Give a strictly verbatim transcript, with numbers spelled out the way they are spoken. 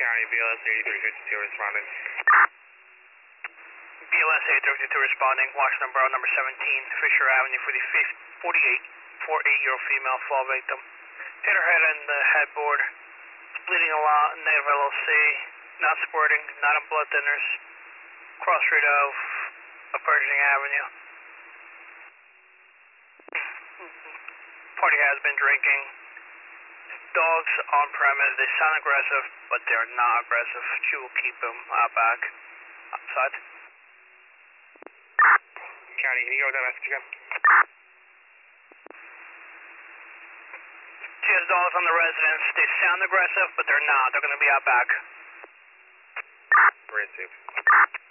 County, B L S eighty-three fifty-two responding. B L S eighty-three fifty-two responding, Washington Borough number seventeen, Fisher Avenue for the forty-eight, forty-eight-year-old female fall victim. Hit her head on the headboard, bleeding a lot, negative L O C, not squirting, not on blood thinners, cross street of Pershing Avenue. Party has been drinking. Dogs on premise, they sound aggressive, but they're not aggressive. She will keep them out back, outside. County, can you go with that message again? She has dogs on the residence. They sound aggressive, but they're not. They're going to be out back. Great, Steve.